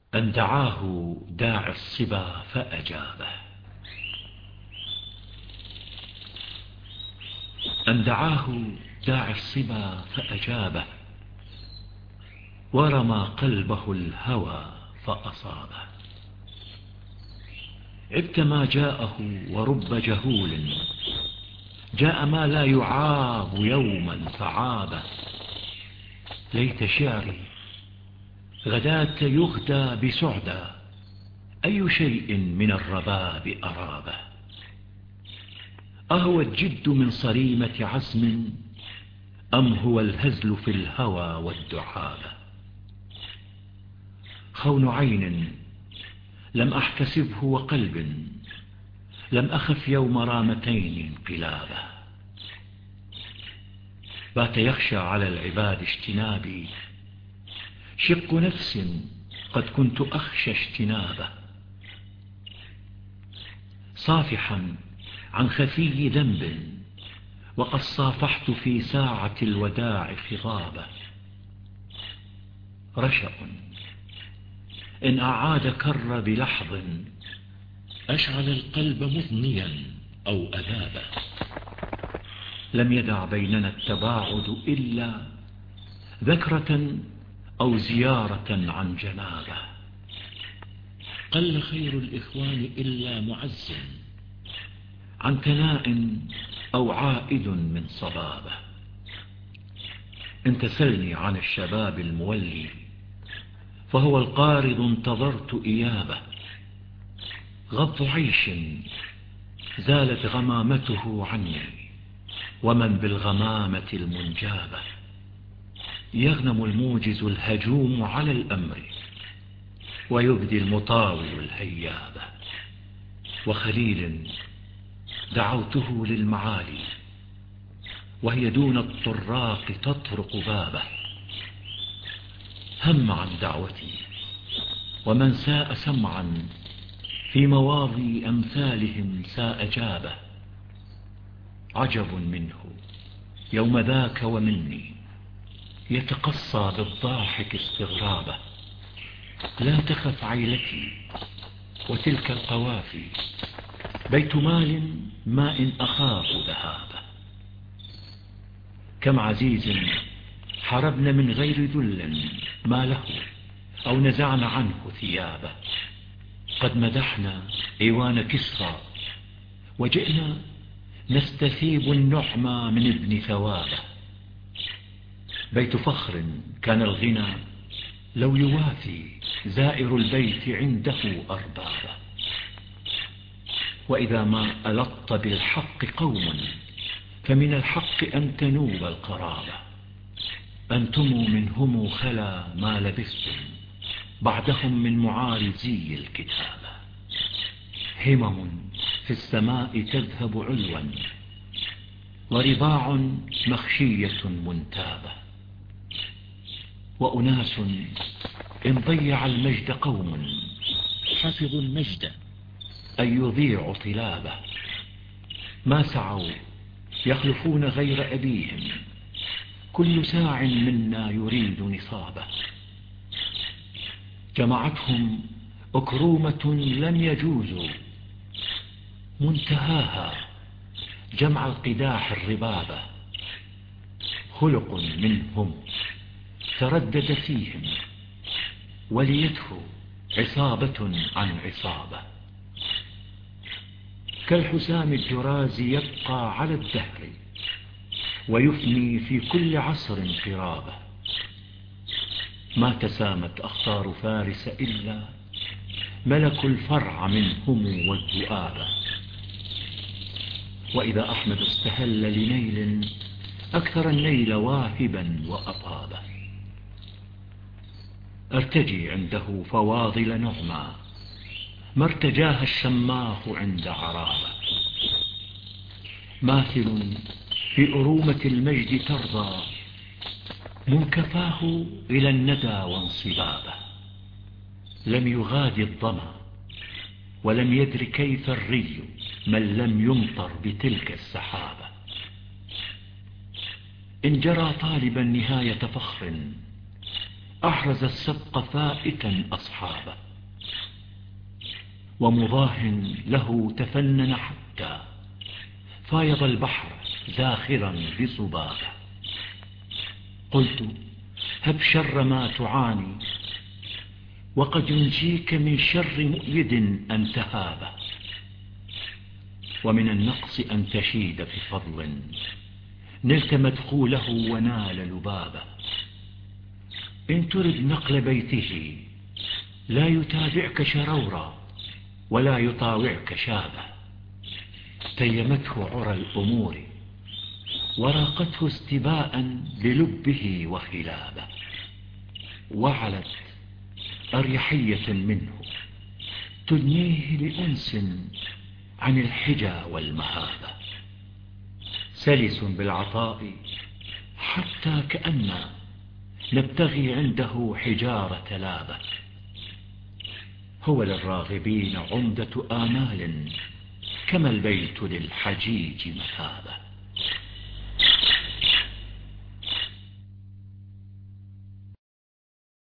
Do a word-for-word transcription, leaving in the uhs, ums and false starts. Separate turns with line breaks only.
أن دعاه داعي الصبا فأجابه أن دعاه داعي الصبا فأجابه ورمى قلبه الهوى فأصابه. عبت ما جاءه ورب جهول جاء ما لا يعاب يوما فعابه. ليت شعري غداة يغدى بسعدى أي شيء من الرباب أرابه. أهو الجد من صريمة عزم أم هو الهزل في الهوى والدعابة. خون عين لم أحتسبه وقلب لم أخف يوم رامتين انقلابه. بات يخشى على العباد اجتنابي شق نفس قد كنت أخشى اجتنابه. صافحا عن خفي ذنب وقد صافحت في ساعة الوداع خضابه. رشأ إن أعاد كر بلحظ أشعل القلب مضنيا أو أذابه. لم يدع بيننا التباعد إلا ذكرة أو زيارة عن جنابه. قل خير الإخوان إلا معز عن ثناء أو عائد من صبابه. إن تسلني عن الشباب المولي فهو القارض انتظرت إيابه. غض عيش زالت غمامته عني ومن بالغمامة المنجابة. يغنم الموجز الهجوم على الأمر ويبدي المطاول الهيابة. وخليل دعوته للمعالي وهي دون الطراق تطرق بابه. هم عن دعوتي ومن ساء سمعا في مواضي أمثالهم ساء جابه. عجب منه يوم ذاك ومني يتقصى بالضاحك استغرابه. لا تخف عيلتي وتلك القوافي بيت مال ما إن أخاف ذهابه. كم عزيز حربن من غير ذل ما له أو نزعن عنه ثيابه. قد مدحنا إيوان كسرى وجئنا نستثيب النعمى من ابن ثوابه. بيت فخر كان الغنى لو يوافي زائر البيت عنده أربابه. وإذا ما ألط بالحق قوم فمن الحق أن تنوب القرابة. أنتم منهم خلا ما لبثتم بعدهم من معارزي الكتابة. همم في السماء تذهب علوا ورباع مخشية منتابة. وأناس إن ضيع المجد قوم حفظوا المجد أن يضيع طلابه. ما سعوا يخلفون غير أبيهم كل ساع منا يريد نصابه. جمعتهم أكرومة لم يجوزوا منتهاها جمع القداح الربابة. خلق منهم تردد فيهم وليته عصابة عن عصابة. كالحسام الجراز يبقى على الدهر ويفني في كل عصر قرابة. ما تسامت أخطار فارس إلا ملك الفرع منهم والذؤابة. وإذا أحمد استهل لنيل أكثر النيل واهبا وأطابه. ارتجي عنده فواضل نعما ما ارتجاها الشماخ عند عرابة. ماثل في أرومة المجد ترضى منكفاه إلى الندى وانصبابه. لم يغاد الظما ولم يدر كيف الري من لم يمطر بتلك السحابة. إن جرى طالبا نهاية فخر أحرز السبق فائتا أصحابه، ومضاه له تفنن حتى فايض البحر زاخرا بصبابه. قلت هب شر ما تعاني، وقد ينجيك من شر مؤيد أن تهابه، ومن النقص أن تشيد في فضل نلت مدخوله ونال لبابه. إن ترد نقل بيته لا يتابعك شرورا ولا يطاوعك شابه، تيمته عرى الأمور وراقته استباء للبه وخلابه، وعلت أريحية منه تدنيه لأنس عن الحجى والمهابة، سلس بالعطاء حتى كأن نبتغي عنده حجارة لابة، هو للراغبين عمدة آمال كما البيت للحجيج مثابة.